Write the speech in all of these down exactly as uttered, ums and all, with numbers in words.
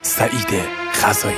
سعید خزایی.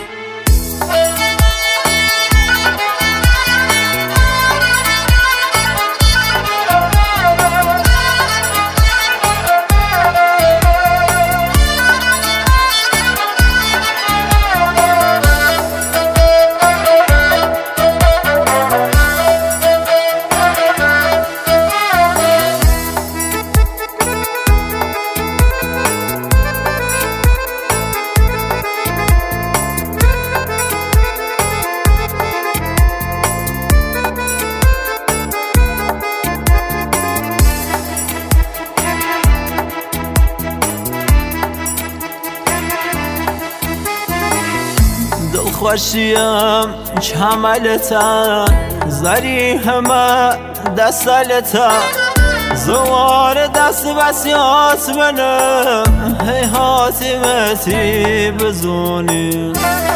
خوشیم کمالتا زری همه دستالتا زوار دست بسیات منم هی حاتمتی بزونی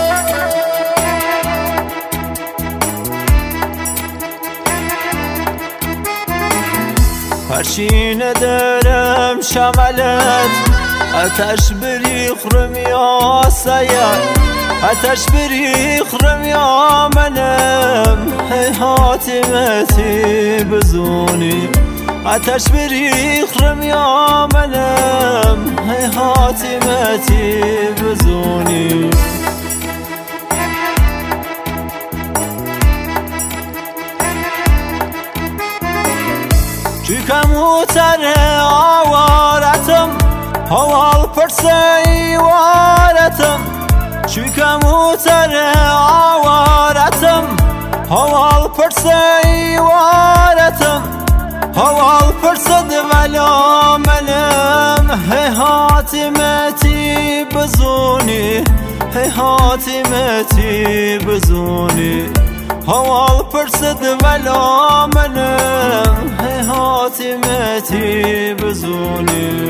هرچی ندارم شمالت آتش بریخرم یا سیاد آتش بریخرم یا منم هی حاتمتی بزونی آتش بریخرم یا منم هی حاتمتی بزونی چی کموتر آوارتم حوال پرسی وارتم چی کموتر آوارتم حوال پرسی وارتم حوال پرسد ولا منم هی حاتمتی بزونی هی حاتمتی بزونی حوال پرسد ولا منم هی حاتمتی بزونی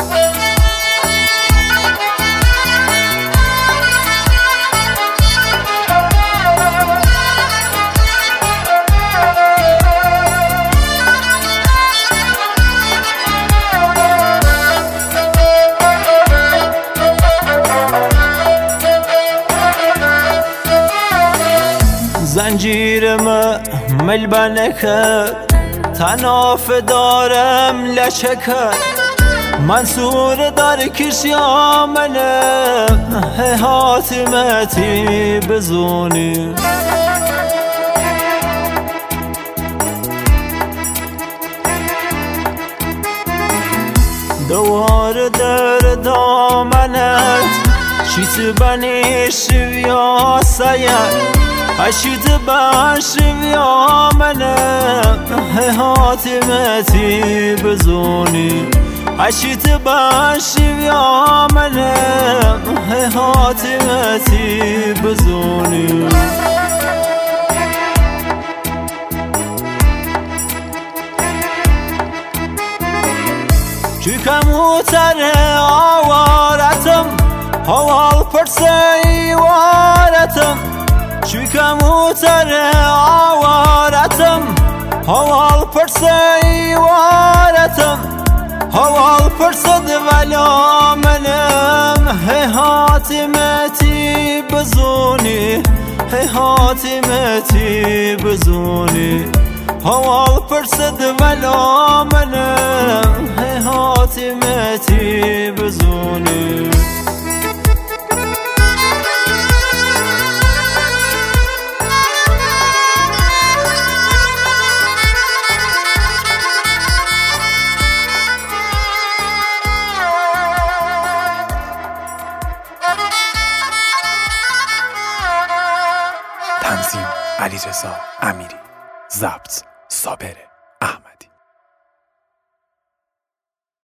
زنجیرم ملبنه کرد تناف دارم لچه کرد منصور دار کشیا منه هی حاتمتی بزونی دوار در دامنت چیت بنیش یا سید اشید باش یا منم هی حاتمتی بزونی اشید باش یا منم هی حاتمتی بزونی چی کموتر آوارتم حوال پرسی وارتم چی کموتر آوارتم حوال پرسی وارتم حوال پرسد ولا منم هی حاتمتی بزونی هی حاتمتی بزونی حوال پرسد ولا منم هی حاتمتی بزونی تنظیم علیرضا امیری، ضبط صابر احمدی.